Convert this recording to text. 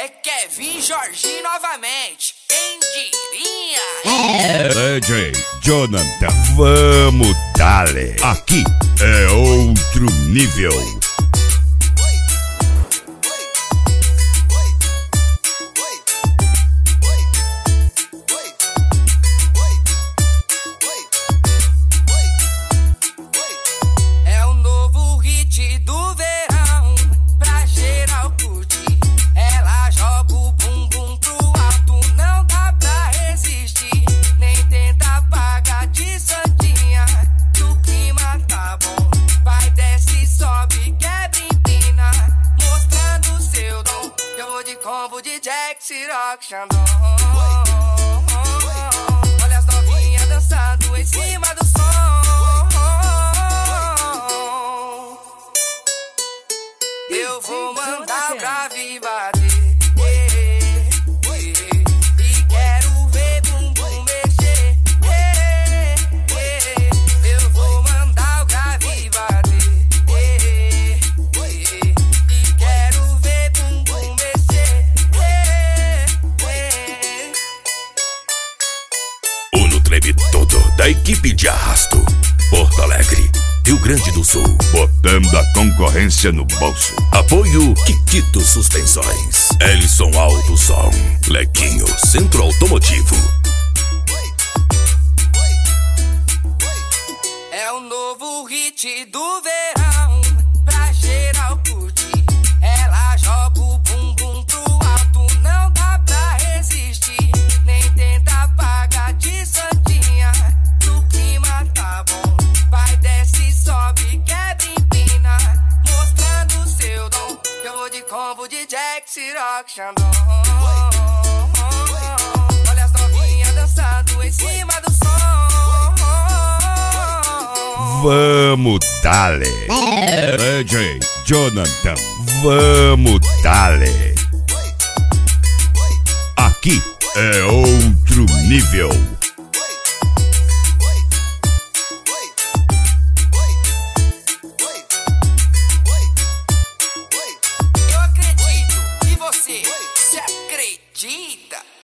É Kevin Jorginho novamente, quem diria? DJ Jonathan, vamos dale. Aqui é outro nível. É o novo hit do verão, pra geral curtir. Ela joga o bumbum pro alto, não dá pra resistir. Nem tenta apagar de santinha, o clima tá bom. Vai, desce, sobe, quebra, empina, mostrando seu dom. Eu vou de combo de Jack, Ciroc, Xandão. Olha as novinhas dançando em cima do som. Eu vou mandar pra bater. E quero ver bumbum mexer. Eu vou mandar o grave bater. E quero ver bumbum mexer. O no treme todo da equipe de arrasto. Porto Alegre, Rio Grande do Sul, botando a concorrência no bolso. Apoio Kikito Suspensões, Ellison Alto Som, Lequinho Centro Automotivo. É o novo hit do verão, pra geral curtir. Ela joga o bumbum pro alto, não dá pra resistir. Nem tenta apagar de santinha, o clima tá bom. Vai, desce, sobe, quebra, empina, mostrando seu dom. Eu vou de combo de Jack, Ciroc, Xandão. Olha as novinhas dançando em cima do som. Vamos dale. DJ Jonathan, vamos dale. Aqui é outro nível.